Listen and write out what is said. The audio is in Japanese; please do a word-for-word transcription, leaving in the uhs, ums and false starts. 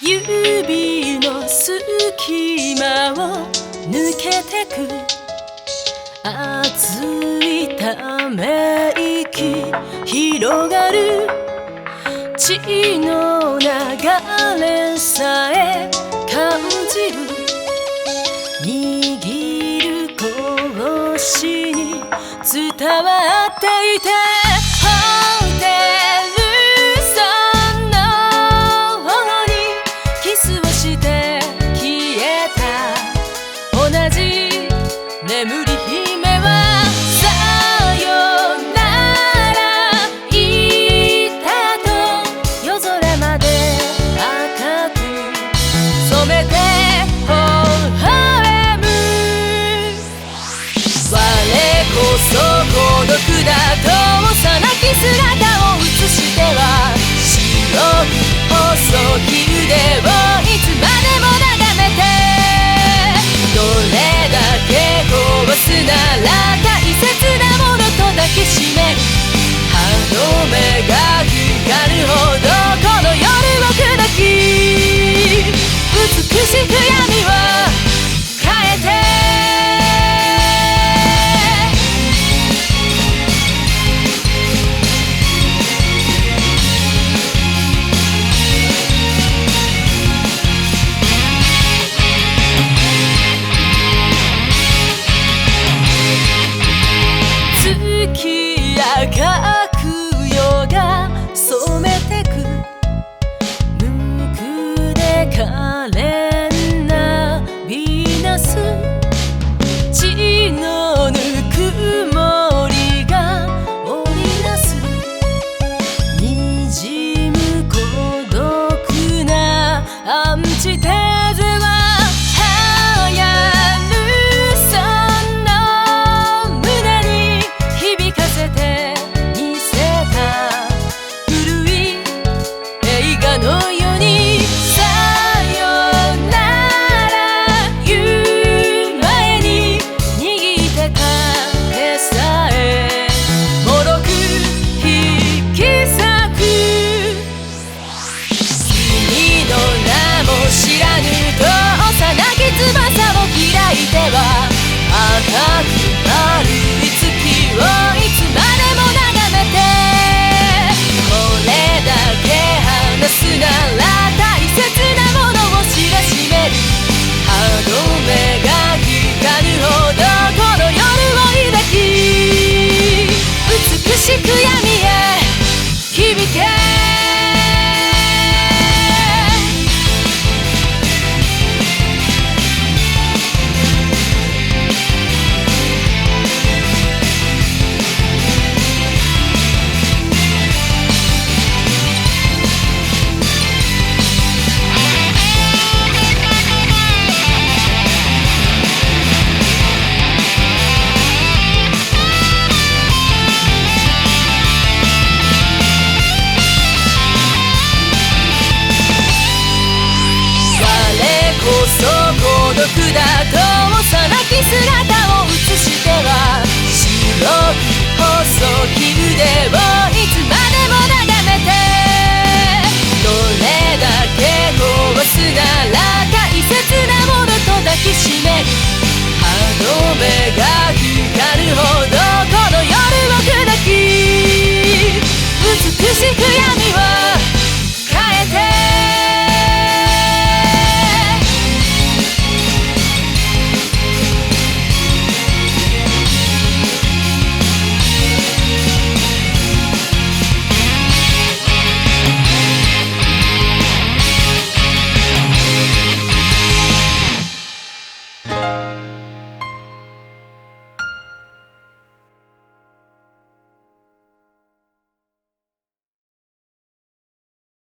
指の隙間を抜けてく熱いため息広がる血の流れさえ感じる握る拳に伝わっていてホテルその方にキスをして消えた同じ眠り姫はさよなら言ったと夜空まで赤く染めて微笑む我こそ孤独だと幼き姿を映しては白く細き腕をいつまでも眺めてどれだけ壊すなら大切なものと抱きしめる歯の目が光るほどこの夜を砕き美しく闇を変えて赤く夜が染めてく無垢で可憐なヴィーナス血のぬくもりが織りなすにじむ孤独なアンチテーゼは流行るその胸に響かせてのようにさよなら言う前に握ってた手さえもろく引き裂く君の名も知らぬと幼き翼を開いては赤く丸い月をいつまでも眺めてこれだけ話すなら大切なものを知らしめる歯の目が光るほどこの夜を抱き美しく闇へ響けこそ孤独だと幼き姿を映しては白く細き腕をいつま